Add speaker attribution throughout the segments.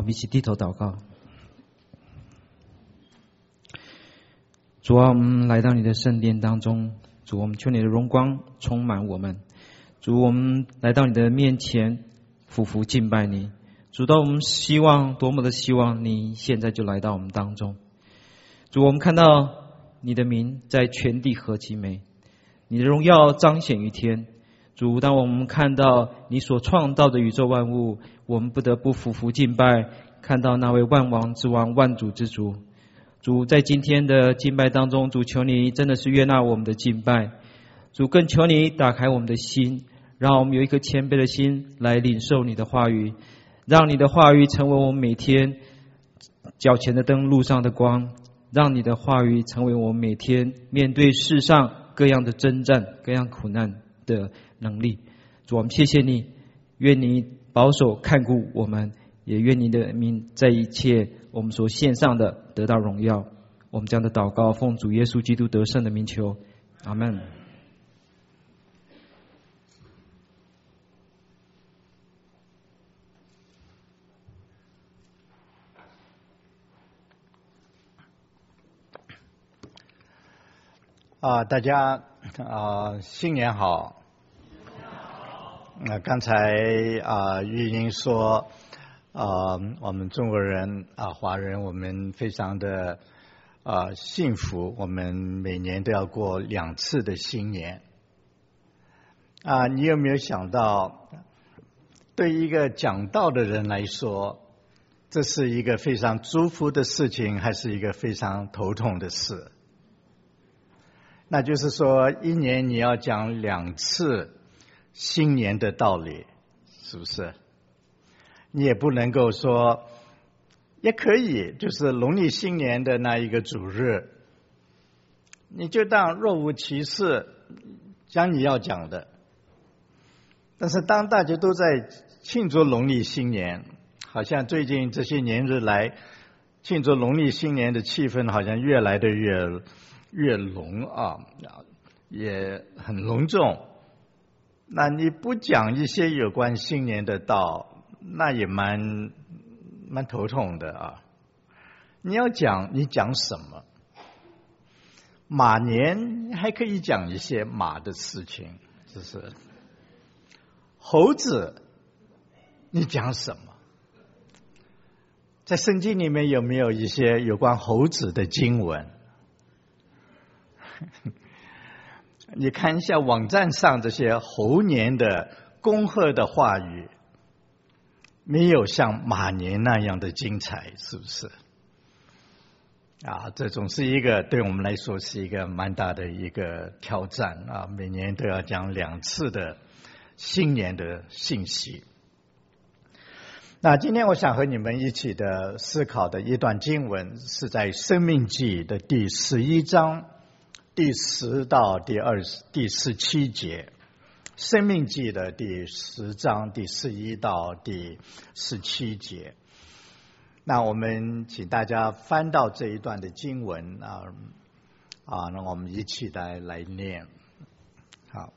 Speaker 1: 们一起低头祷告。主啊，我们来到你的圣殿当中，主，我们求你的荣光充满我们。主，我们来到你的面前，俯伏敬拜你。主，当我们希望，多么的希望你现在就来到我们当中。主，我们看到你的名在全地何其美，你的荣耀彰显于天。主，当我们看到你所创造的宇宙万物，我们不得不俯伏敬拜，看到那位万王之王、万主之主。主，在今天的敬拜当中，主，求你真的是悦纳我们的敬拜。主，更求你打开我们的心，让我们有一颗谦卑的心来领受你的话语，让你的话语成为我们每天脚前的灯，路上的光，让你的话语成为我们每天面对世上各样的征战、各样苦难的能力。主，我们谢谢你，愿你保守看顾我们，也愿你的名在一切我们所献上的得到荣耀。我们这样的祷告，奉主耶稣基督得胜的名求，阿们。
Speaker 2: 大家新年好。刚才玉英说我们中国人华人我们非常的幸福，我们每年都要过2次的新年。你有没有想到，对一个讲道的人来说，这是一个非常祝福的事情，还是一个非常头痛的事？那就是说，一年你要讲2次新年的道理，是不是？你也不能够说，也可以，就是农历新年的那一个主日，你就当若无其事讲你要讲的。但是当大家都在庆祝农历新年，好像最近这些年日来庆祝农历新年的气氛好像越来的越浓也很隆重。那你不讲一些有关新年的道，那也蛮头痛的你要讲，你讲什么？马年还可以讲一些马的事情，就是猴子，你讲什么？在圣经里面有没有一些有关猴子的经文？你看一下网站上这些猴年的恭贺的话语，没有像马年那样的精彩，是不是？这总是一个对我们来说是一个蛮大的一个挑战每年都要讲2次的新年的信息。那今天我想和你们一起的思考的一段经文是在申命记的第11章第10到第17节，申命记的第10章第11到第17节。那我们请大家翻到这一段的经文那我们一起来念。好，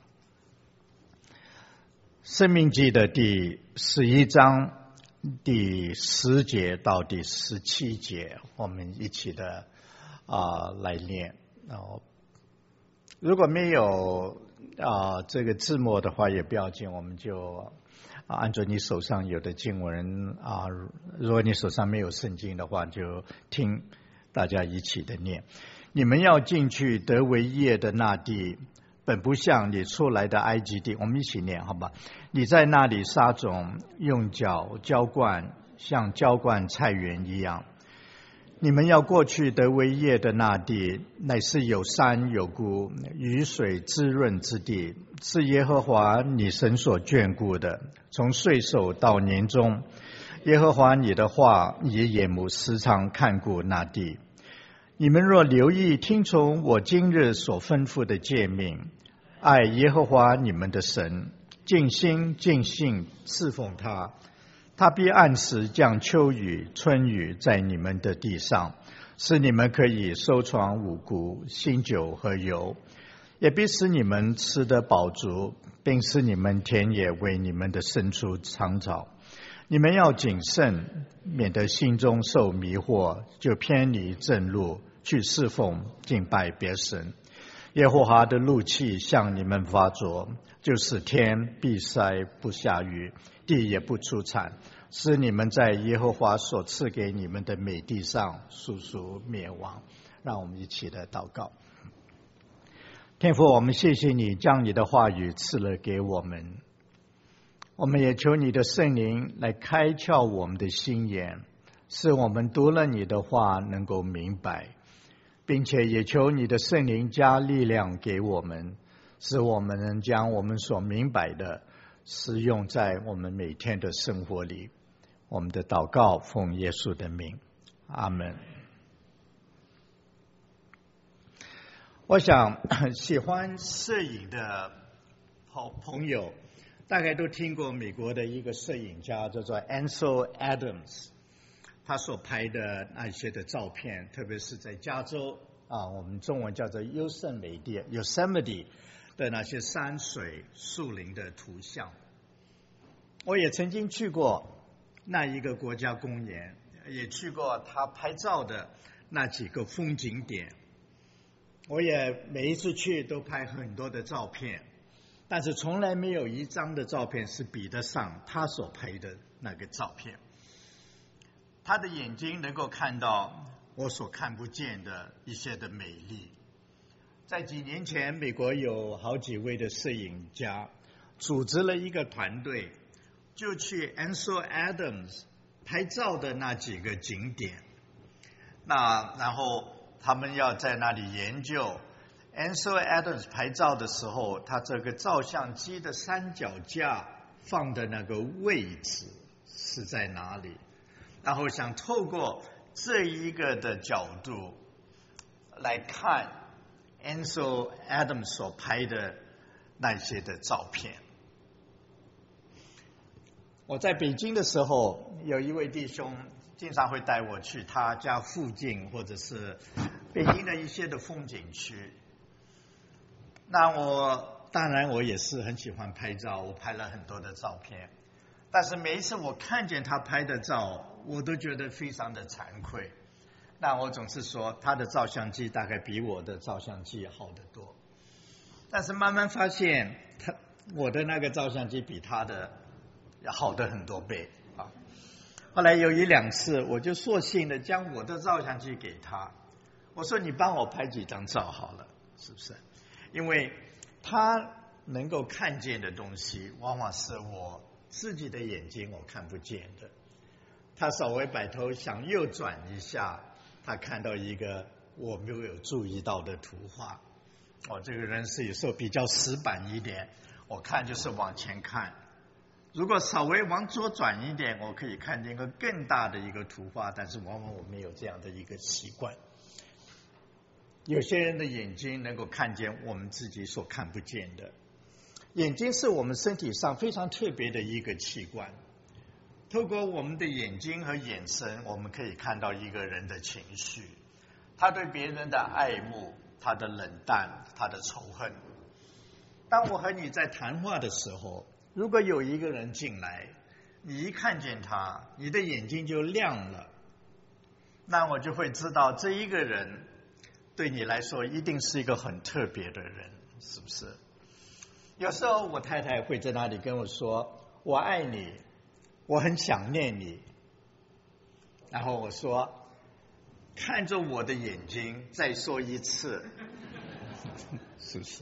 Speaker 2: 申命记的第11章第10节到第17节，我们一起的来念。如果没有这个字幕的话也不要紧，我们就按照你手上有的经文如果你手上没有圣经的话，就听大家一起的念。你们要进去得为业的那地，本不像你出来的埃及地。我们一起念好吧。你在那里撒种，用脚浇灌，像浇灌菜园一样。你们要过去得为业的那地，乃是有山有谷，雨水滋润之地，是耶和华你神所眷顾的。从岁首到年终，耶和华你的话，你的眼目时常看顾那地。你们若留意听从我今日所吩咐的诫命，爱耶和华你们的神，尽心尽性侍奉他，他必按时降秋雨春雨在你们的地上，使你们可以收藏五谷新酒和油，也必使你们吃得饱足，并使你们田野为你们的牲畜长草。 你们要谨慎，免得心中受迷惑，就偏离正路，去侍奉敬拜别神。耶和华的怒气向你们发作，就是天闭塞不下雨，地也不出产，使你们在耶和华所赐给你们的美地上速速灭亡。让我们一起来祷告。天父，我们谢谢你将你的话语赐了给我们，我们也求你的圣灵来开窍我们的心眼，使我们读了你的话能够明白，并且也求你的圣灵加力量给我们，使我们能将我们所明白的使用在我们每天的生活里。我们的祷告奉耶稣的名，阿们。我想喜欢摄影的朋友大概都听过美国的一个摄影家叫做 Ansel Adams， 他所拍的那些的照片，特别是在加州我们中文叫做优胜美地 Yosemite 的那些山水树林的图像。我也曾经去过那一个国家公园，也去过他拍照的那几个风景点。我也每一次去都拍很多的照片，但是从来没有一张的照片是比得上他所拍的那个照片。他的眼睛能够看到我所看不见的一些的美丽。在几年前，美国有好几位的摄影家组织了一个团队，就去 Ansel Adams 拍照的那几个景点。然后他们要在那里研究 Ansel Adams 拍照的时候，他这个照相机的三脚架放的那个位置是在哪里，然后想透过这一个的角度来看 Ansel Adams 所拍的那些的照片。我在北京的时候，有一位弟兄经常会带我去他家附近或者是北京的一些的风景区。那当然我也是很喜欢拍照，我拍了很多的照片，但是每一次我看见他拍的照，我都觉得非常的惭愧。那我总是说他的照相机大概比我的照相机好得多，但是慢慢发现我的那个照相机比他的要好的很多倍啊。后来有一两次，我就索性的将我的照相机给他，我说你帮我拍几张照好了，是不是？因为他能够看见的东西，往往是我自己的眼睛我看不见的。他稍微摆头想右转一下，他看到一个我没有注意到的图画。我这个人是有时候比较死板一点，我看就是往前看。如果稍微往左转一点，我可以看见一个更大的一个图画，但是往往我没有这样的一个习惯。有些人的眼睛能够看见我们自己所看不见的。眼睛是我们身体上非常特别的一个器官，透过我们的眼睛和眼神，我们可以看到一个人的情绪，他对别人的爱慕，他的冷淡，他的仇恨。当我和你在谈话的时候，如果有一个人进来，你一看见他，你的眼睛就亮了，那我就会知道这一个人对你来说一定是一个很特别的人，是不是？有时候我太太会在那里跟我说我爱你，我很想念你，然后我说看着我的眼睛再说一次是不是？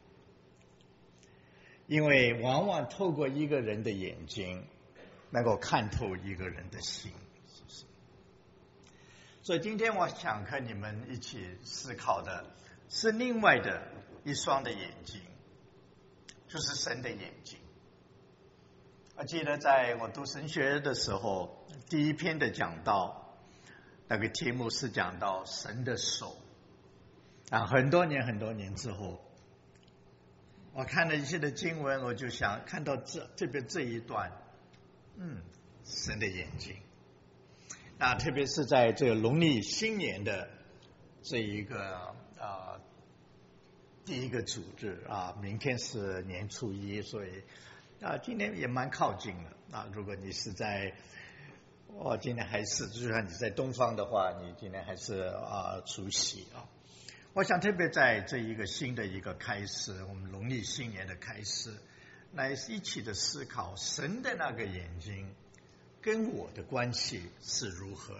Speaker 2: 因为往往透过一个人的眼睛能够看透一个人的心，是不是？所以今天我想和你们一起思考的是另外的一双的眼睛，就是神的眼睛。我记得在我读神学的时候，第一篇的讲道，那个题目是讲到神的手。很多年之后，我看了一些的经文，我就想看到特别这一段，神的眼睛。那特别是在这个农历新年的这一个第一个主日明天是年初一，所以今年也蛮靠近了如果你是在今年还是就算你在东方的话，你今年还是除夕我想特别在这一个新的一个开始，我们农历新年的开始，来一起的思考神的那个眼睛跟我的关系是如何。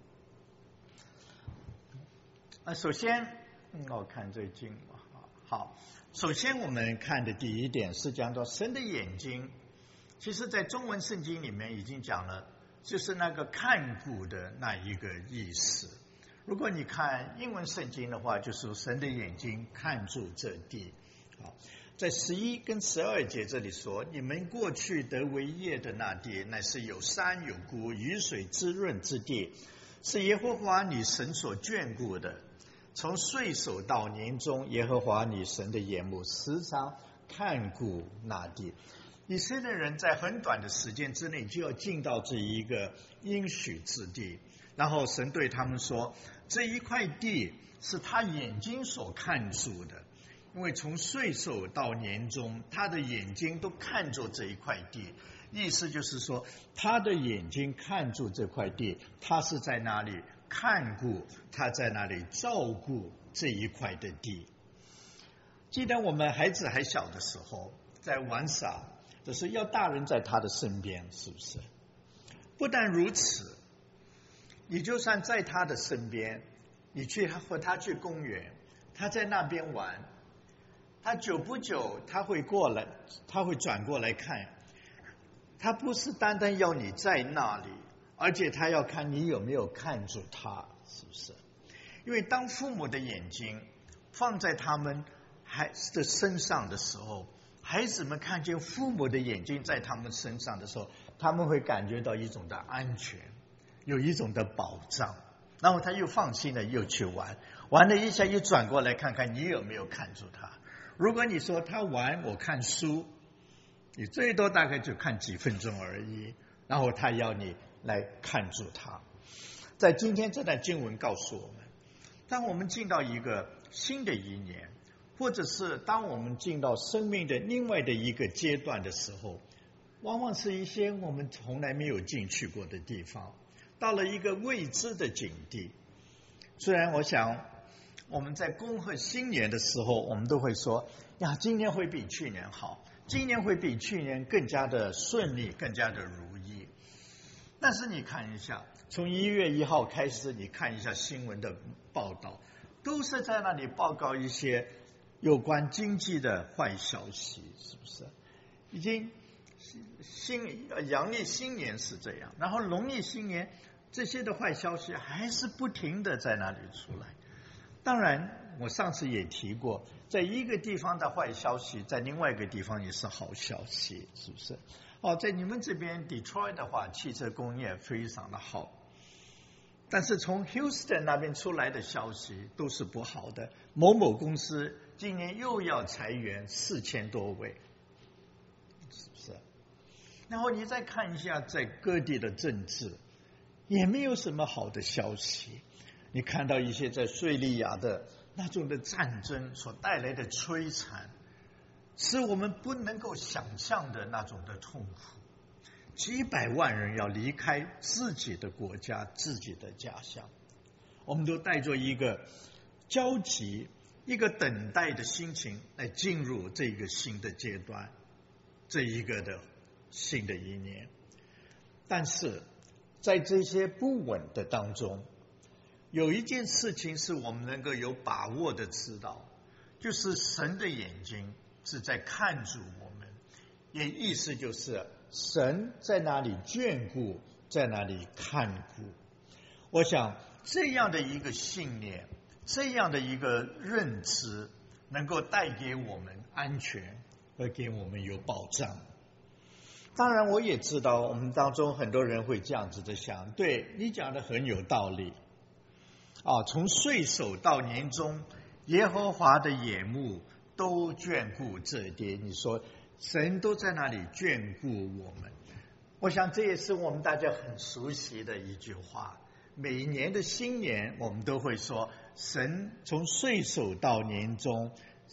Speaker 2: 首先我看最近好，首先我们看的第一点是讲到神的眼睛，其实在中文圣经里面已经讲了，就是那个看顾的那一个意思。如果你看英文圣经的话，就是神的眼睛看住这地。在11跟12节这里说，你们过去得为业的那地，乃是有山有谷，雨水滋润之地，是耶和华你神所眷顾的。从岁首到年终，耶和华你神的眼目时常看顾那地。以色列人在很短的时间之内就要进到这一个应许之地，然后神对他们说，这一块地是他眼睛所看住的，因为从岁首到年终，他的眼睛都看着这一块地。意思就是说，他的眼睛看住这块地，他是在那里看顾，他在那里照顾这一块的地。记得我们孩子还小的时候，在玩耍，就是要大人在他的身边，是不是？不但如此，你就算在他的身边，你和他去公园，他在那边玩，他久不久他会过来，他会转过来看，他不是单单要你在那里，而且他要看你有没有看住他，是不是？因为当父母的眼睛放在他们孩子的身上的时候，孩子们看见父母的眼睛在他们身上的时候，他们会感觉到一种的安全，有一种的保障，然后他又放心的又去玩，玩了一下又转过来看看你有没有看住他。如果你说他玩我看书，你最多大概就看几分钟而已，然后他要你来看住他。在今天这段经文告诉我们，当我们进到一个新的一年，或者是当我们进到生命的另外的一个阶段的时候，往往是一些我们从来没有进去过的地方，到了一个未知的境地。虽然我想我们在恭贺新年的时候，我们都会说呀，今年会比去年好，今年会比去年更加的顺利，更加的如意。但是你看一下，从1月1号开始，你看一下新闻的报道，都是在那里报告一些有关经济的坏消息，是不是？已经阳历新年是这样，然后农历新年这些的坏消息还是不停的在那里出来。当然我上次也提过，在一个地方的坏消息，在另外一个地方也是好消息，是不是？在你们这边 Detroit 的话，汽车工业非常的好，但是从 Houston 那边出来的消息都是不好的，某某公司今年又要裁员4000多位，是不是？然后你再看一下在各地的政治，也没有什么好的消息。你看到一些在叙利亚的那种的战争所带来的摧残，是我们不能够想象的那种的痛苦。几百万人要离开自己的国家，自己的家乡，我们都带着一个焦急、一个等待的心情来进入这个新的阶段，这一个的新的一年。但是在这些不稳的当中，有一件事情是我们能够有把握的知道，就是神的眼睛是在看住我们，也意思就是神在那里眷顾，在那里看顾。我想这样的一个信念，这样的一个认知，能够带给我们安全，和给我们有保障。当然我也知道我们当中很多人会这样子的想，对，你讲的很有道理从岁首到年终，耶和华的眼目都眷顾这地。你说神都在那里眷顾我们，我想这也是我们大家很熟悉的一句话。每一年的新年我们都会说，神从岁首到年终，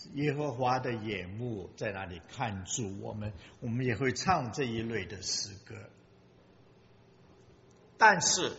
Speaker 2: 耶和华的眼目在那里看住我们，我们也会唱这一类的诗歌。但是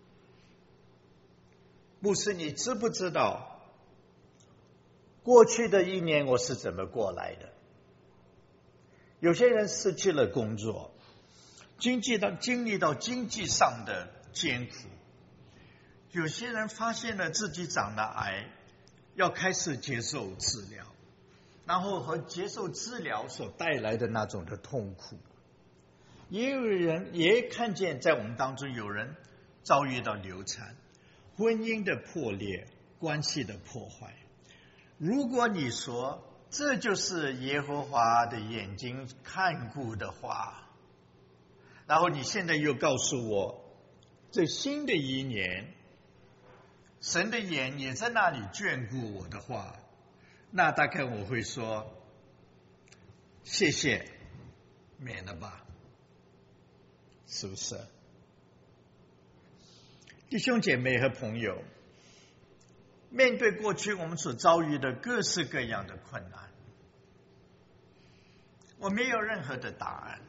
Speaker 2: 牧师，你知不知道过去的一年我是怎么过来的？有些人失去了工作，经历到经济上的艰苦，有些人发现了自己长了癌，要开始接受治疗，然后和接受治疗所带来的那种的痛苦。也有人也看见在我们当中有人遭遇到流产、婚姻的破裂、关系的破坏。如果你说这就是耶和华的眼睛看顾的话，然后你现在又告诉我这新的一年神的眼也在那里眷顾我的话，那大概我会说谢谢，免了吧，是不是？弟兄姐妹和朋友，面对过去我们所遭遇的各式各样的困难，我没有任何的答案。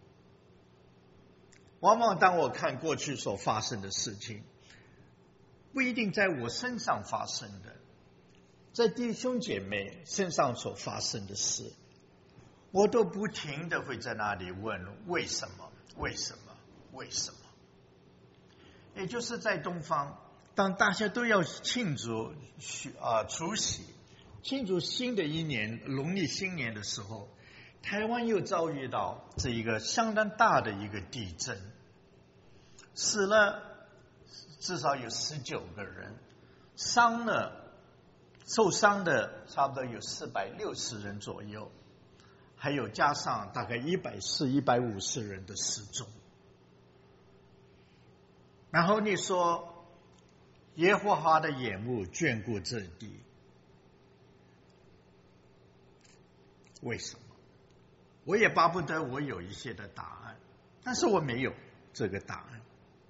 Speaker 2: 往往当我看过去所发生的事情，不一定在我身上发生的，在弟兄姐妹身上所发生的事，我都不停的会在那里问为什么，为什么，为什么。也就是在东方，当大家都要庆祝除夕，庆祝新的一年农历新年的时候，台湾又遭遇到这一个相当大的一个地震，死了至少有19个人，受伤的差不多有460人左右，还有加上大概140、150人的失踪。然后你说耶和华的眼目眷顾这地，为什么？我也巴不得我有一些的答案，但是我没有这个答案。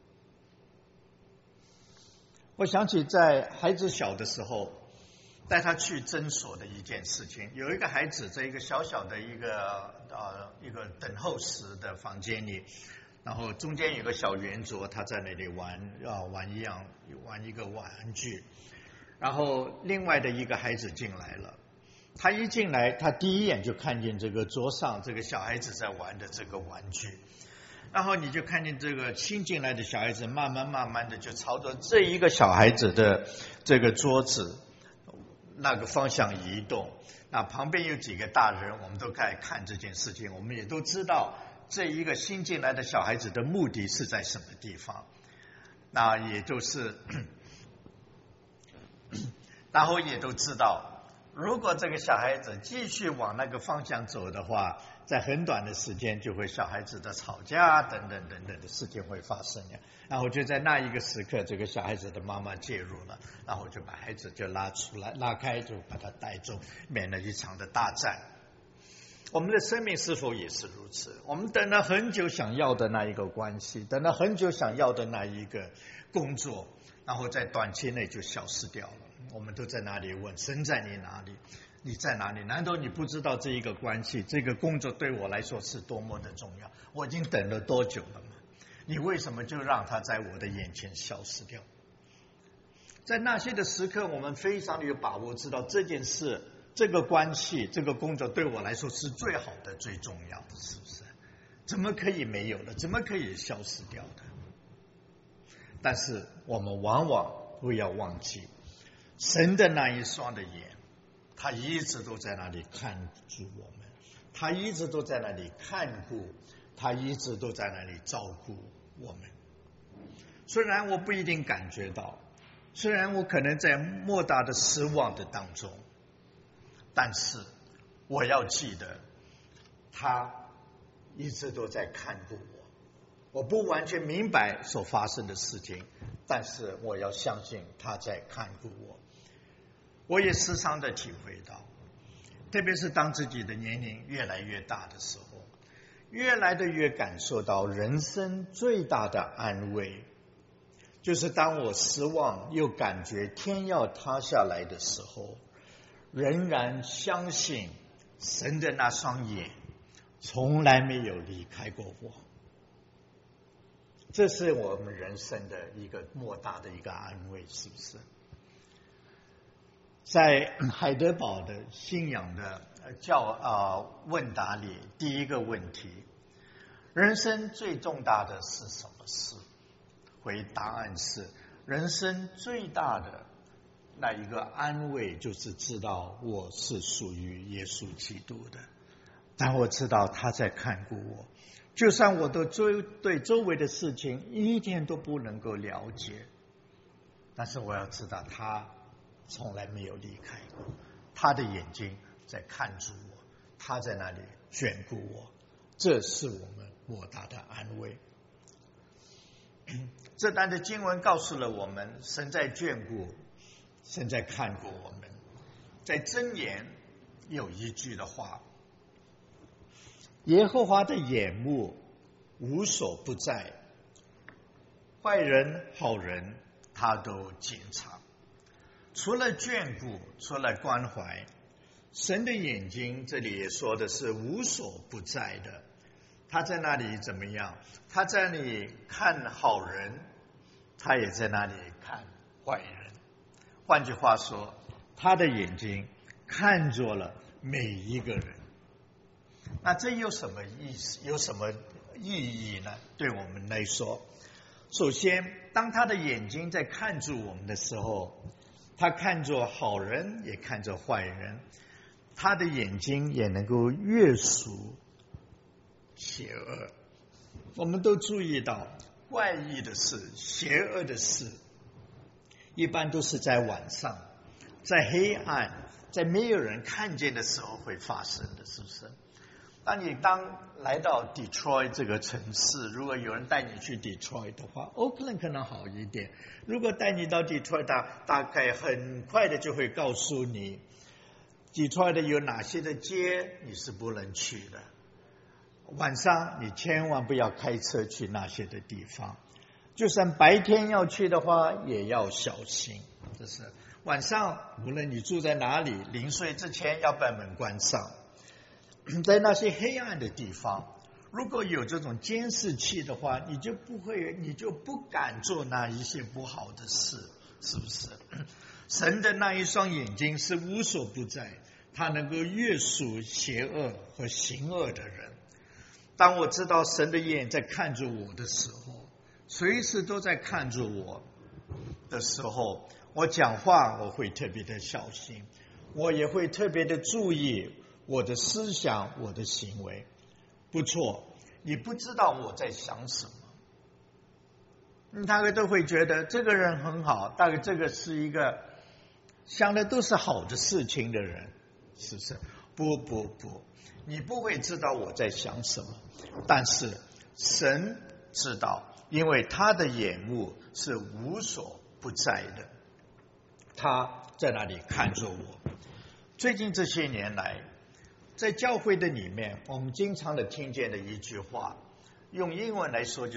Speaker 2: 我想起在孩子小的时候带他去诊所的一件事情，有一个孩子在一个小小的一个等候室的房间里，然后中间有个小圆桌，他在那里玩一个玩具，然后另外的一个孩子进来了，他一进来，他第一眼就看见这个桌上这个小孩子在玩的这个玩具，然后你就看见这个新进来的小孩子慢慢的就朝着这一个小孩子的这个桌子那个方向移动。那旁边有几个大人，我们都开始看这件事情，我们也都知道这一个新进来的小孩子的目的是在什么地方。那也就是然后也都知道，如果这个小孩子继续往那个方向走的话，在很短的时间就会小孩子的吵架等等的事情会发生呀。然后就在那一个时刻，这个小孩子的妈妈介入了，然后就把孩子就拉开，就把他带走，免了一场的大战。我们的生命是否也是如此？我们等了很久想要的那一个关系，等了很久想要的那一个工作，然后在短期内就消失掉了。我们都在那里问神在你哪里？你在哪里？难道你不知道这一个关系，这个工作对我来说是多么的重要？我已经等了多久了吗？你为什么就让它在我的眼前消失掉？在那些的时刻，我们非常的有把握，知道这件事、这个关系、这个工作对我来说是最好的、最重要的，是不是？怎么可以没有的？怎么可以消失掉的？但是我们往往不要忘记，神的那一双的眼，他一直都在那里看住我们，他一直都在那里看顾，他一直都在那里照顾我们。虽然我不一定感觉到，虽然我可能在莫大的失望的当中，但是我要记得，他一直都在看顾我。我不完全明白所发生的事情，但是我要相信他在看顾我。我也时常的体会到，特别是当自己的年龄越来越大的时候，越来的越感受到人生最大的安慰，就是当我失望又感觉天要塌下来的时候， 仍然相信神的那双眼从来没有离开过我。这是我们人生的一个莫大的一个安慰，是不是？在海德堡的信仰的问答里，第一个问题，人生最重大的是什么事？答案是，人生最大的那一个安慰就是知道我是属于耶稣基督的，但我知道他在看顾我，就算我对周围的事情一点都不能够了解，但是我要知道他从来没有离开过，他的眼睛在看住我，他在那里眷顾我，这是我们莫大的安慰。这段的经文告诉了我们，神在眷顾，神在看顾我们。在箴言有一句的话，耶和华的眼目无所不在，坏人好人他都检查。除了眷顾，除了关怀，神的眼睛这里也说的是无所不在的。他在那里怎么样？他在那里看好人，他也在那里看坏人。换句话说，他的眼睛看着了每一个人。那这有什么意思？有什么意义呢？对我们来说，首先，当他的眼睛在看住我们的时候，他看着好人，也看着坏人，他的眼睛也能够约束邪恶。我们都注意到，怪异的事、邪恶的事，一般都是在晚上，在黑暗，在没有人看见的时候会发生的，是不是？当你来到 Detroit 这个城市，如果有人带你去 Detroit 的话， Oakland 可能好一点。如果带你到 Detroit， 大概很快的就会告诉你 Detroit 有哪些的街你是不能去的，晚上你千万不要开车去那些的地方，就算白天要去的话也要小心。这是晚上，无论你住在哪里，临睡之前要把门关上。在那些黑暗的地方，如果有这种监视器的话，你就不敢做那一些不好的事，是不是？神的那一双眼睛是无所不在，他能够约束邪恶和行恶的人。当我知道神的眼在看着我的时候，随时都在看着我的时候，我讲话我会特别的小心，我也会特别的注意我的思想，我的行为。不错，你不知道我在想什么，大概都会觉得这个人很好，大概这个是一个想的都是好的事情的人，是不是？不，你不会知道我在想什么，但是神知道，因为他的眼目是无所不在的，他在那里看着我。最近这些年来，在教会的里面，我们经常的听见的一句话，用英文来说就是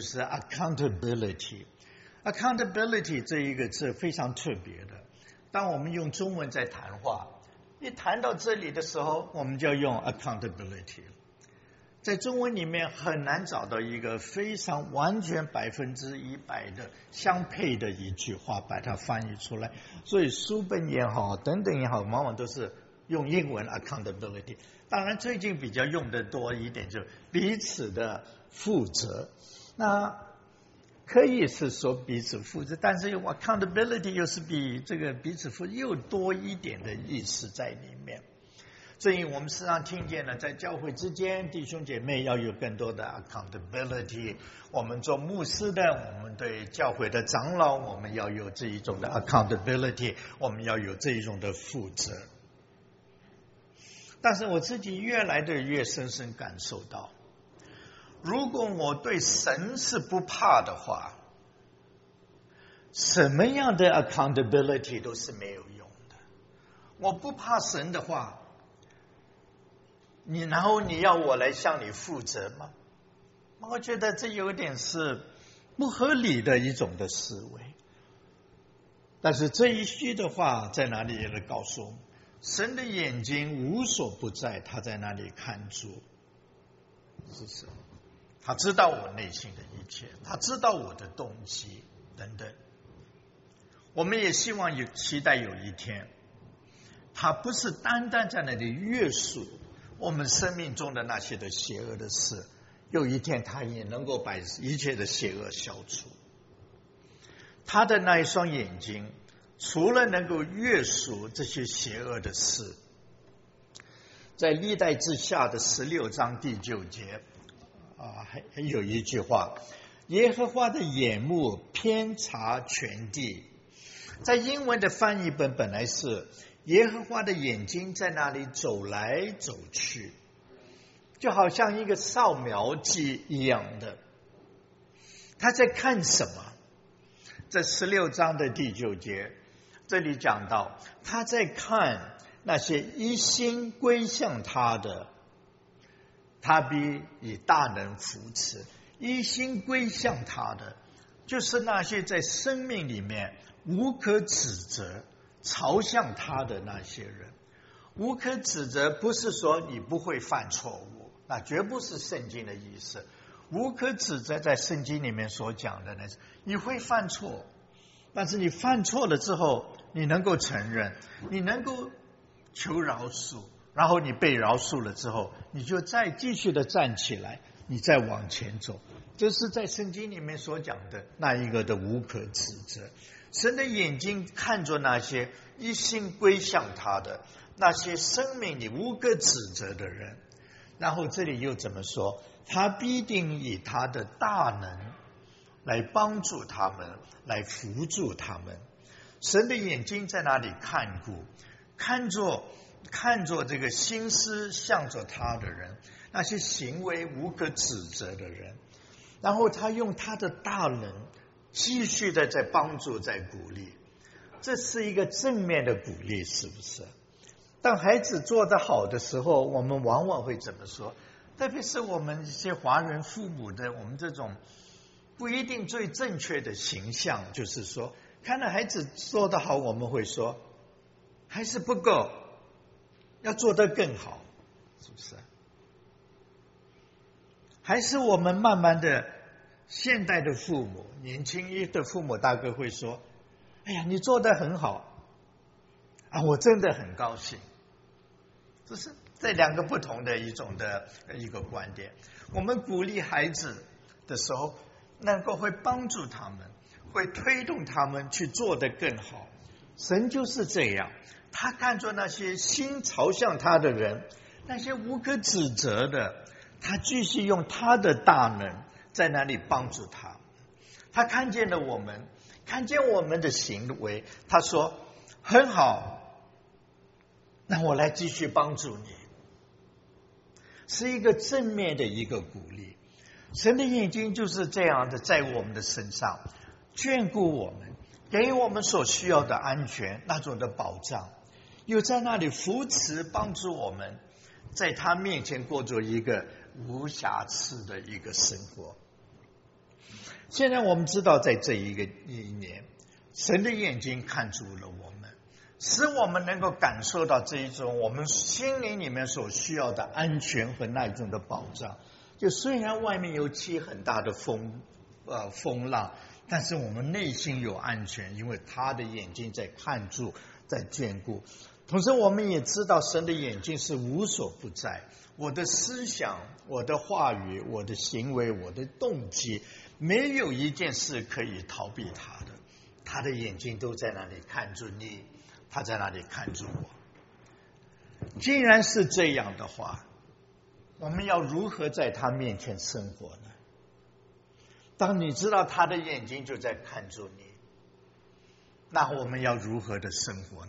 Speaker 2: accountability。accountability 这一个字非常特别的，当我们用中文在谈话，一谈到这里的时候，我们就要用 accountability。在中文里面很难找到一个非常完全100%的相配的一句话把它翻译出来，所以书本也好等等也好，往往都是用英文 accountability。当然最近比较用的多一点，就彼此的负责。那可以是说彼此负责，但是 accountability 又是比这个彼此负责又多一点的意思在里面。所以我们时常听见了，在教会之间弟兄姐妹要有更多的 accountability。我们做牧师的，我们对教会的长老，我们要有这一种的 accountability， 我们要有这一种的负责。但是我自己越来越深深感受到，如果我对神是不怕的话，什么样的 accountability 都是没有用的。我不怕神的话，然后你要我来向你负责吗？我觉得这有点是不合理的一种的思维。但是这一句的话在哪里也告诉我们， 神的眼睛无所不在，他在那里看住，是什么？他知道我内心的一切，他知道我的动机等等。我们也希望期待有一天，他不是单单在那里约束我们生命中的那些的邪恶的事，有一天他也能够把一切的邪恶消除。他的那一双眼睛除了能够约束这些邪恶的事，在历代志下的16章第9节还有一句话，耶和华的眼目遍察全地。在英文的翻译本本来是耶和华的眼睛在那里走来走去，就好像一个扫描机一样的。他在看什么？这16章的第9节，这里讲到他在看那些一心归向他的，他必以大能扶持。一心归向他的，就是那些在生命里面无可指责朝向他的那些人。无可指责不是说你不会犯错误，那绝不是圣经的意思。无可指责在圣经里面所讲的呢，你会犯错，但是你犯错了之后，你能够承认，你能够求饶恕，然后你被饶恕了之后，你就再继续的站起来，你再往前走。这是在圣经里面所讲的那一个的无可指责。神的眼睛看着那些一心归向他的，那些生命里无可指责的人。然后这里又怎么说？他必定以他的大能来帮助他们，来扶助他们。神的眼睛在那里看顾，看着这个心思向着他的人，那些行为无可指责的人，然后他用他的大能继续的在帮助，在鼓励。这是一个正面的鼓励，是不是？当孩子做得好的时候，我们往往会怎么说？特别是我们一些华人父母的我们这种不一定最正确的形象，就是说看到孩子做得好，我们会说还是不够，要做得更好，是不是？还是我们慢慢的，现代的父母，年轻的父母大概会说，哎呀，你做得很好啊，我真的很高兴。这是这两个不同的一个观点。我们鼓励孩子的时候，能够会帮助他们，会推动他们去做得更好。神就是这样，他看着那些心朝向他的人，那些无可指责的，他继续用他的大能在那里帮助他。他看见了我们，看见我们的行为，他说很好，那我来继续帮助你，是一个正面的一个鼓励。神的眼睛就是这样的在我们的身上眷顾我们，给我们所需要的安全，那种的保障，又在那里扶持帮助我们，在他面前过着一个无瑕疵的一个生活。现在我们知道，在这一年，神的眼睛看住了我们，使我们能够感受到这一种我们心灵里面所需要的安全和那一种的保障。就虽然外面有起很大的风浪，但是我们内心有安全，因为他的眼睛在看住，在眷顾。同时我们也知道神的眼睛是无所不在，我的思想，我的话语，我的行为，我的动机，没有一件事可以逃避他的。他的眼睛都在那里看住你，他在那里看住我。既然是这样的话，我们要如何在他面前生活呢？当你知道他的眼睛就在看住你，那我们要如何的生活呢？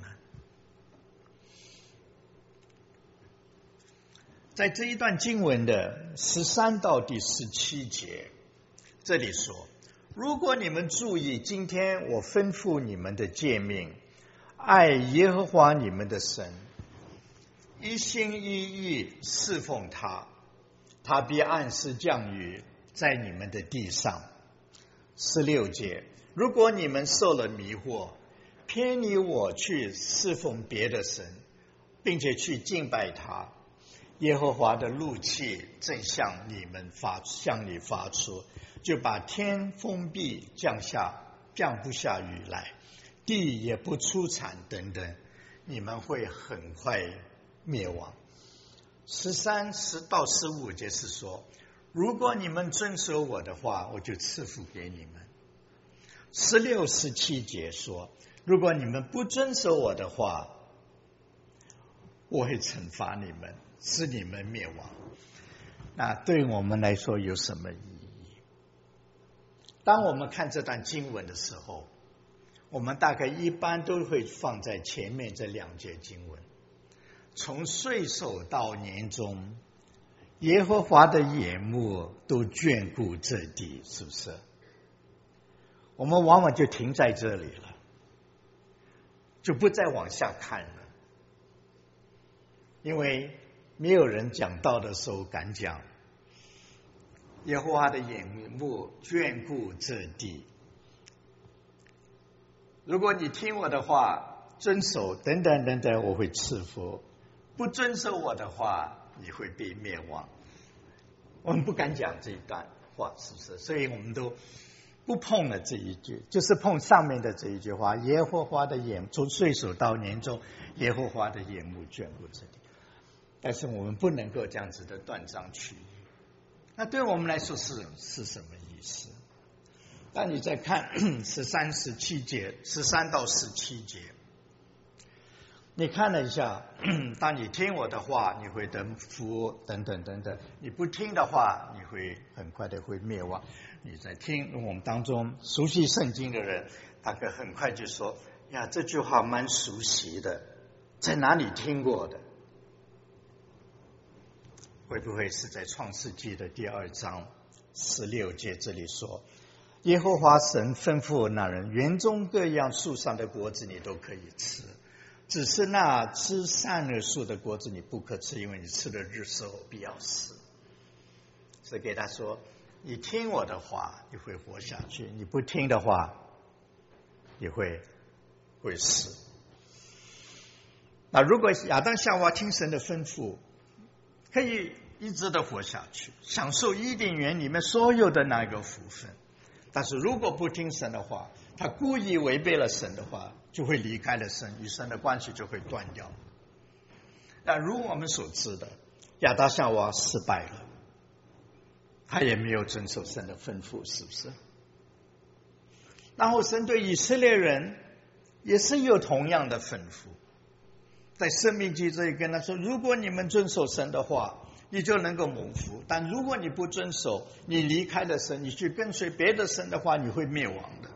Speaker 2: 在这一段经文的13到第17节，这里说，如果你们注意今天我吩咐你们的诫命，爱耶和华你们的神，一心一意侍奉他，他必按时降雨在你们的地上。16节，如果你们受了迷惑，偏离我去侍奉别的神， 并且去敬拜他，耶和华的怒气正向你发出，就把天封闭，降不下雨来，地也不出产等等，你们会很快灭亡。13到15节是说，如果你们遵守我的话，我就赐福给你们。16、17节说，如果你们不遵守我的话，我会惩罚你们，使你们灭亡。那对我们来说有什么意义？当我们看这段经文的时候，我们大概一般都会放在前面这2节经文。从岁首到年终，耶和华的眼目都眷顾这地，是不是？我们往往就停在这里了，就不再往下看了，因为没有人讲道的时候敢讲耶和华的眼目眷顾这地。如果你听我的话，遵守等等等等，我会赐福；不遵守我的话，你会被灭亡。我们不敢讲这一段话，是不是？所以我们都不碰了这一句，就是碰上面的这一句话：耶和华的眼，从岁首到年终，耶和华的眼目眷顾这地。但是我们不能够这样子的断章取义。那对我们来说是什么意思？当你再看13、17节，13到17节，你看了一下，当你听我的话，你会得福，等等等等；你不听的话，你会很快的会灭亡。你在听我们当中熟悉圣经的人，大概很快就说：呀，这句话蛮熟悉的，在哪里听过的？会不会是在创世纪的第2章16节这里说，耶和华神吩咐那人，园中各样树上的果子你都可以吃，只是那吃善恶树的果子你不可吃，因为你吃的日时候必要死。所以给他说，你听我的话你会活下去，你不听的话你会死。那如果亚当夏娃听神的吩咐，可以一直的活下去，享受伊甸园里面所有的那个福分。但是如果不听神的话，他故意违背了神的话，就会离开了神，与神的关系就会断掉。那如我们所知的，亚当夏娃失败了，他也没有遵守神的吩咐，是不是？然后神对以色列人也是有同样的吩咐，在申命记这里跟他说，如果你们遵守神的话，你就能够蒙福，但如果你不遵守，你离开了神，你去跟随别的神的话，你会灭亡的。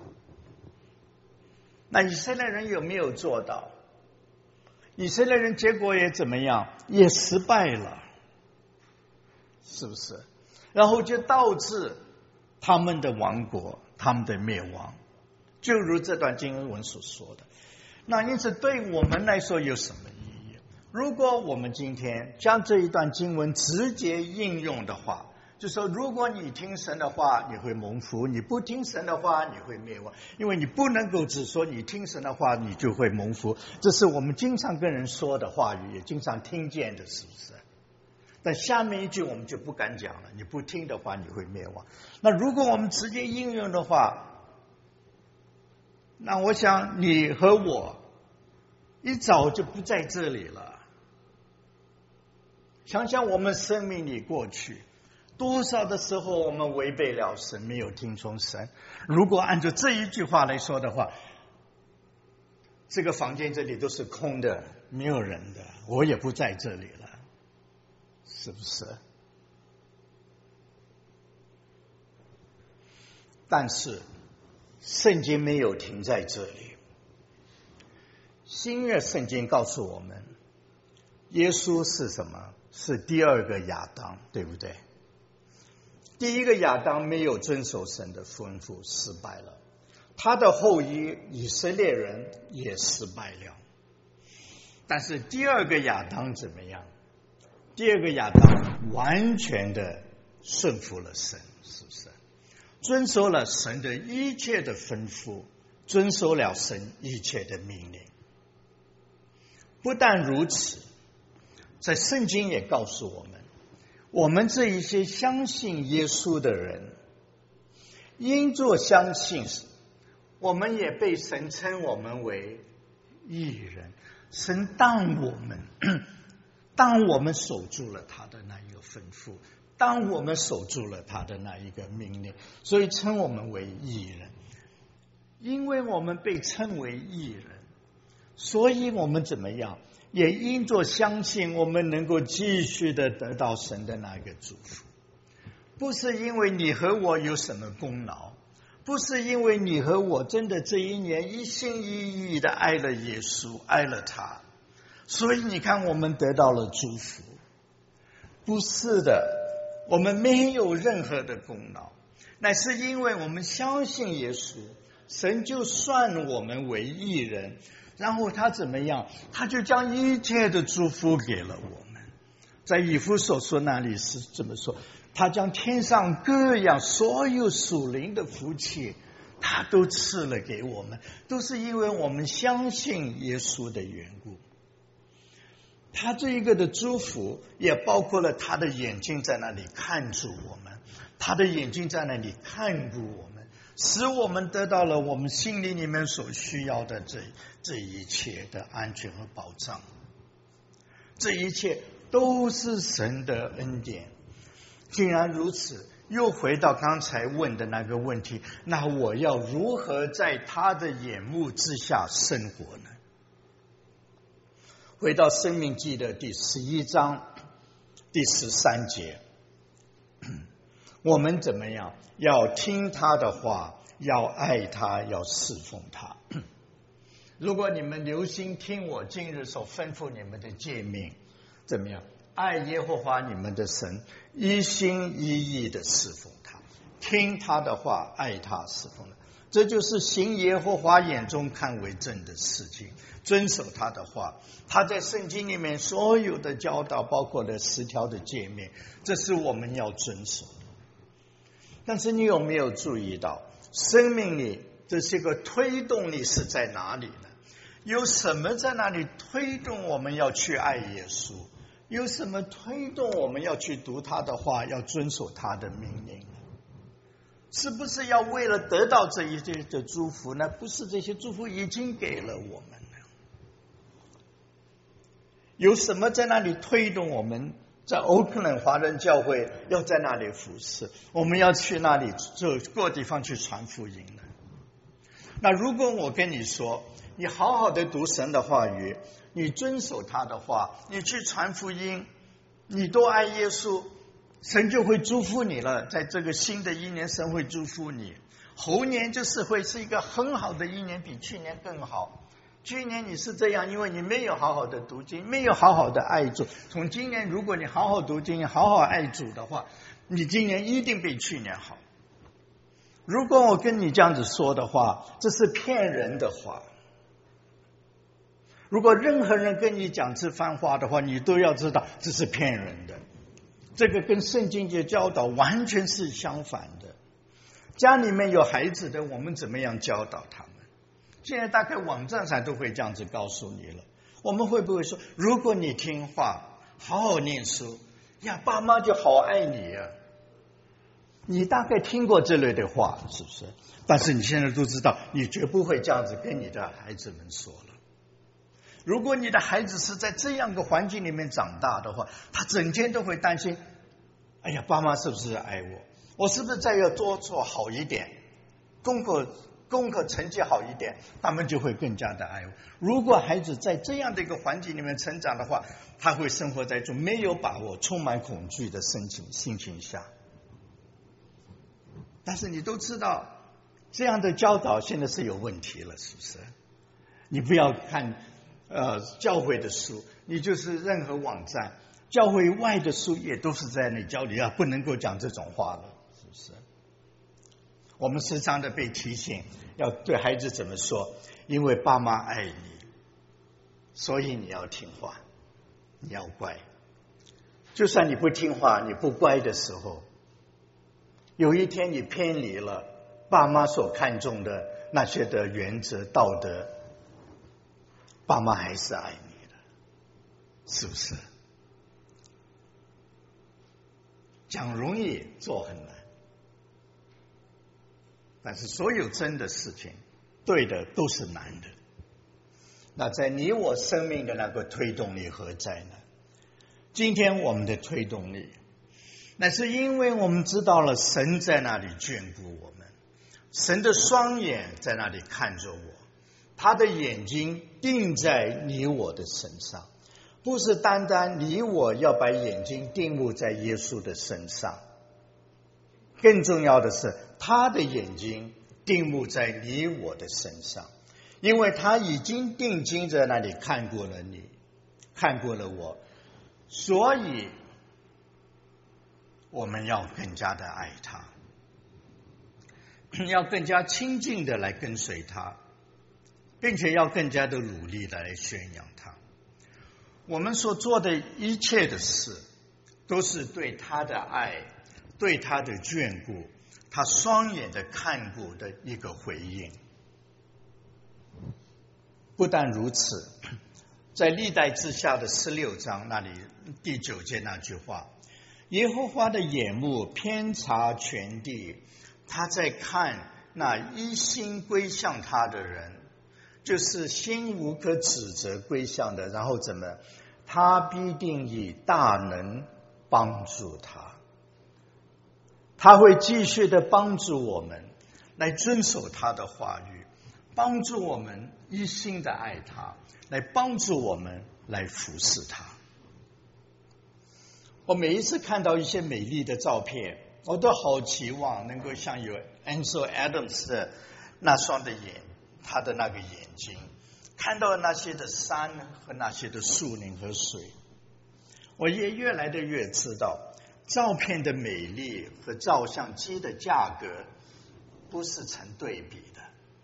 Speaker 2: 那以色列人有没有做到？以色列人结果也怎么样？也失败了，是不是？然后就导致他们的亡国，他们的灭亡，就如这段经文所说的。那因此对我们来说有什么意义？如果我们今天将这一段经文直接应用的话，就说如果你听神的话你会蒙福，你不听神的话你会灭亡，因为你不能够只说你听神的话你就会蒙福，这是我们经常跟人说的话语，也经常听见的，是不是？但下面一句我们就不敢讲了，你不听的话你会灭亡。那如果我们直接应用的话，那我想你和我一早就不在这里了。想想我们生命里过去多少的时候我们违背了神，没有听从神。如果按照这一句话来说的话，这个房间这里都是空的，没有人的，我也不在这里了，是不是？但是圣经没有停在这里，新约圣经告诉我们，耶稣是什么？是第二个亚当，对不对？第一个亚当没有遵守神的吩咐，失败了，他的后裔以色列人也失败了。但是第二个亚当怎么样？第二个亚当完全的顺服了神，是不是？遵守了神的一切的吩咐，遵守了神一切的命令。不但如此， 在圣经也告诉我们，我们这一些相信耶稣的人，因着相信，我们也被神称我们为义人。神当我们守住了他的那一个吩咐，当我们守住了他的那一个命令，所以称我们为义人。因为我们被称为义人，所以我们怎么样？也因着相信，我们能够继续的得到神的那个祝福。不是因为你和我有什么功劳，不是因为你和我真的这一年一心一意的爱了耶稣，爱了他，所以你看我们得到了祝福。不是的，我们没有任何的功劳，乃是因为我们相信耶稣，神就算我们为义人，然后他怎么样？他就将一切的祝福给了我们。在以弗所书那里是这么说，他将天上各样所有属灵的福气，他都赐了给我们，都是因为我们相信耶稣的缘故。他这一个的祝福也包括了他的眼睛在那里看住我们，他的眼睛在那里看顾我们，使我们得到了我们心里面所需要的这一切的安全和保障。这一切都是神的恩典。既然如此，又回到刚才问的那个问题，那我要如何在他的眼目之下生活呢？回到申命记的第11章第13节，我们怎么样？要听他的话，要爱他，要侍奉他。如果你们留心听我今日所吩咐你们的诫命，怎么样？爱耶和华你们的神，一心一意的侍奉他，听他的话，爱他，侍奉他。这就是行耶和华眼中看为正的事情，遵守他的话。他在圣经里面所有的教导，包括了10条的诫命，这是我们要遵守的。但是你有没有注意到，生命里这些个推动力是在哪里呢？有什么在那里推动我们要去爱耶稣？有什么推动我们要去读他的话，要遵守他的命令呢？是不是要为了得到这一切的祝福呢？不是，这些祝福已经给了我们了。有什么在那里推动我们在欧克兰华人教会要在那里服侍，我们要去那里各地方去传福音呢？那如果我跟你说，你好好的读神的话语，你遵守他的话，你去传福音，你多爱耶稣，神就会祝福你了。在这个新的一年，神会祝福你，后年就是会是一个很好的一年，比去年更好。去年你是这样，因为你没有好好的读经，没有好好的爱主。从今年如果你好好读经，好好爱主的话，你今年一定比去年好。如果我跟你这样子说的话，这是骗人的话。如果任何人跟你讲这番话的话，你都要知道这是骗人的。这个跟圣经的教导完全是相反的。家里面有孩子的，我们怎么样教导他们？现在大概网站上都会这样子告诉你了。我们会不会说，如果你听话，好好念书呀，爸妈就好爱你啊？你大概听过这类的话，是不是？但是你现在都知道，你绝不会这样子跟你的孩子们说了。如果你的孩子是在这样的环境里面长大的话，他整天都会担心，哎呀，爸妈是不是爱我？我是不是再要多做好一点，功课成绩好一点，他们就会更加的爱我。如果孩子在这样的一个环境里面成长的话，他会生活在一种没有把握、充满恐惧的心情下。但是你都知道，这样的教导现在是有问题了，是不是？你不要看教会的书，你就是任何网站，教会外的书也都是在那教你啊，不能够讲这种话了，是不是？我们时常的被提醒要对孩子怎么说，因为爸妈爱你，所以你要听话，你要乖。就算你不听话，你不乖的时候，有一天你偏离了爸妈所看重的那些的原则道德，爸妈还是爱你的，是不是？ 讲容易，做很难。但是所有真的事情，对的都是难的。那在你我生命的那个推动力何在呢？今天我们的推动力，那是因为我们知道了神在那里眷顾我们，神的双眼在那里看着我，他的眼睛定在你我的身上，不是单单你我要把眼睛定目在耶稣的身上，更重要的是他的眼睛定目在你我的身上，因为他已经定睛在那里看过了你，看过了我，所以我们要更加的爱他，要更加亲近的来跟随他，并且要更加的努力的来宣扬他。我们所做的一切的事，都是对他的爱，对他的眷顾，他双眼的看顾的一个回应。不但如此，在历代志下的16章那里第9节那句话，耶和华的眼目遍察全地，他在看那一心归向他的人，就是心无可指责归向的，然后怎么，他必定以大能帮助他，他会继续的帮助我们来遵守他的话语，帮助我们一心的爱他，来帮助我们来服侍他。我每一次看到一些美丽的照片，我都好期望能够像有 Ansel Adams 的那双的眼，他的那个眼睛，看到那些的山和那些的树林和水。我也越来的越知道，照片的美丽和照相机的价格不是成对比的。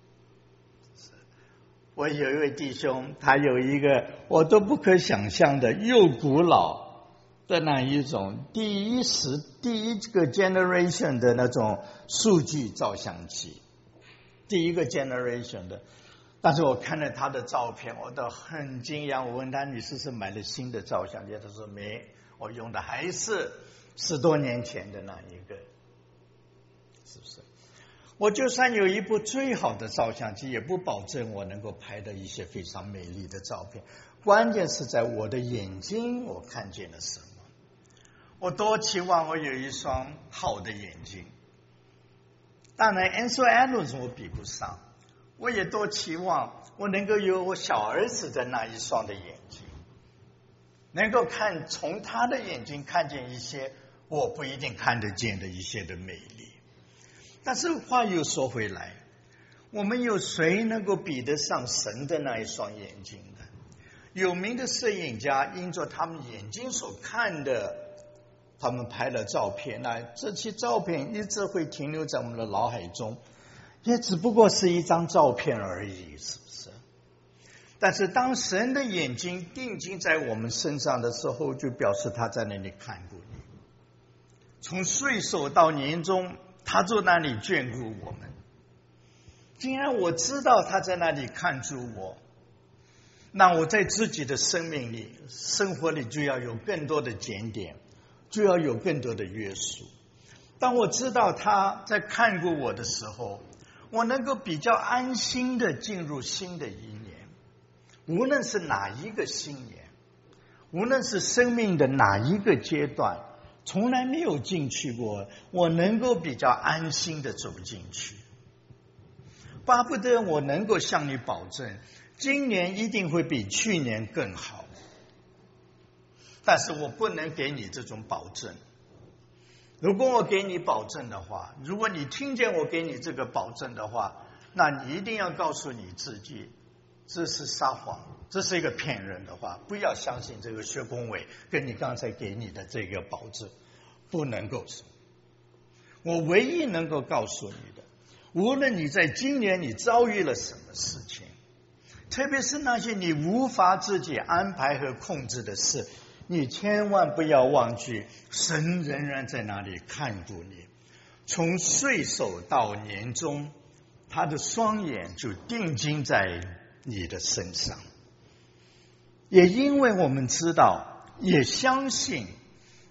Speaker 2: 我有一位弟兄，他有一个我都不可想象的又古老的那一种第一个 generation 的那种数据照相机，第一个 generation 的。但是我看了他的照片，我都很惊讶。我问他，你是不是买了新的照相机？他说没，我用的还是10多年前的那一个。是不是？我就算有一部最好的照相机，也不保证我能够拍的一些非常美丽的照片。关键是在我的眼睛，我看见了什么。我多期望我有一双好的眼睛，当然 Ansel Adams 我比不上，我也多期望我能够有我小儿子的那一双的眼睛，能够从他的眼睛看见一些我不一定看得见的一些的美丽。但是话又说回来，我们有谁能够比得上神的那一双眼睛呢？有名的摄影家因着他们眼睛所看的，他们拍了照片，那这些照片一直会停留在我们的脑海中，也只不过是一张照片而已，是不是？但是当神的眼睛定睛在我们身上的时候，就表示他在那里看顾你，从岁首到年终，他在那里眷顾我们。既然我知道他在那里看住我，那我在自己的生命里、生活里就要有更多的检点，就要有更多的约束。当我知道他在看顾我的时候，我能够比较安心的进入新的一年，无论是哪一个新年，无论是生命的哪一个阶段，从来没有进去过，我能够比较安心的走进去。巴不得我能够向你保证，今年一定会比去年更好，但是我不能给你这种保证。如果我给你保证的话，如果你听见我给你这个保证的话，那你一定要告诉你自己，这是撒谎，这是一个骗人的话，不要相信这个薛公伟跟你刚才给你的这个保证，不能够。我唯一能够告诉你的，无论你在今年你遭遇了什么事情，特别是那些你无法自己安排和控制的事，你千万不要忘记，神仍然在那里看顾你。从岁首到年终，他的双眼就定睛在你的身上。也因为我们知道，也相信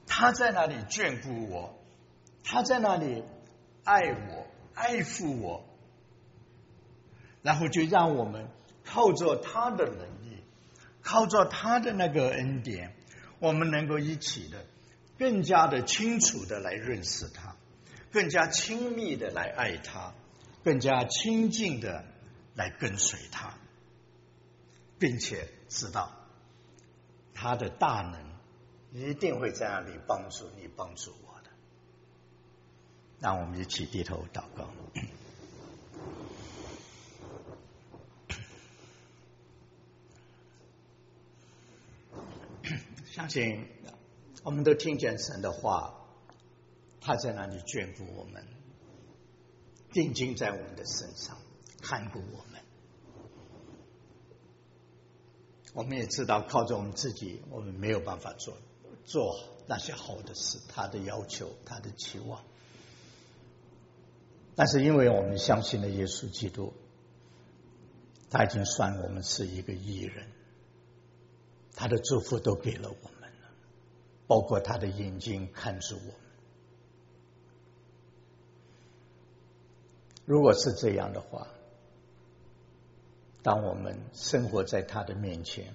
Speaker 2: 他在那里眷顾我，他在那里爱我，爱抚我，然后就让我们靠着他的能力，靠着他的那个恩典，我们能够一起的更加的清楚的来认识他，更加亲密的来爱他，更加亲近的来跟随他，并且知道他的大能一定会在那里帮助你，帮助我的。让我们一起低头祷告。相信我们都听见神的话，他在那里眷顾我们，定睛在我们的身上，看顾我们。我们也知道靠着我们自己，我们没有办法做那些好的事，他的要求，他的期望。但是因为我们相信了耶稣基督，他已经算我们是一个义人，他的祝福都给了我们了，包括他的眼睛看着我们。如果是这样的话，当我们生活在他的面前，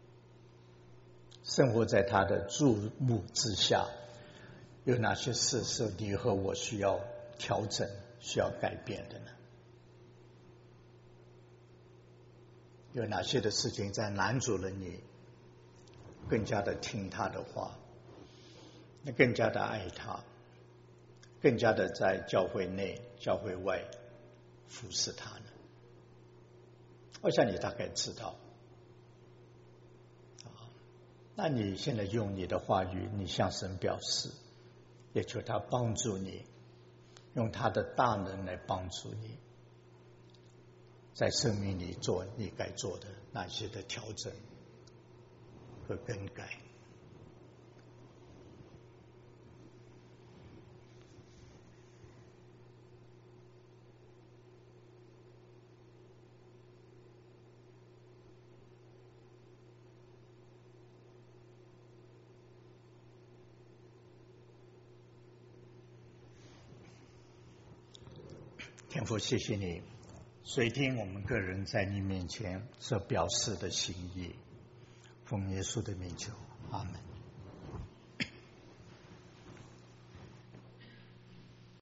Speaker 2: 生活在他的注目之下，有哪些事是你和我需要调整、需要改变的呢？有哪些的事情在拦阻了你更加的听他的话，更加的爱他，更加的在教会内、教会外服侍他呢？我想你大概知道。那你现在用你的话语，你向神表示，也求他帮助你，用他的大能来帮助你，在生命里做你该做的那些的调整和更改。天父，谢谢你垂听我们个人在你面前所表示的心意，奉耶稣的名求，阿们。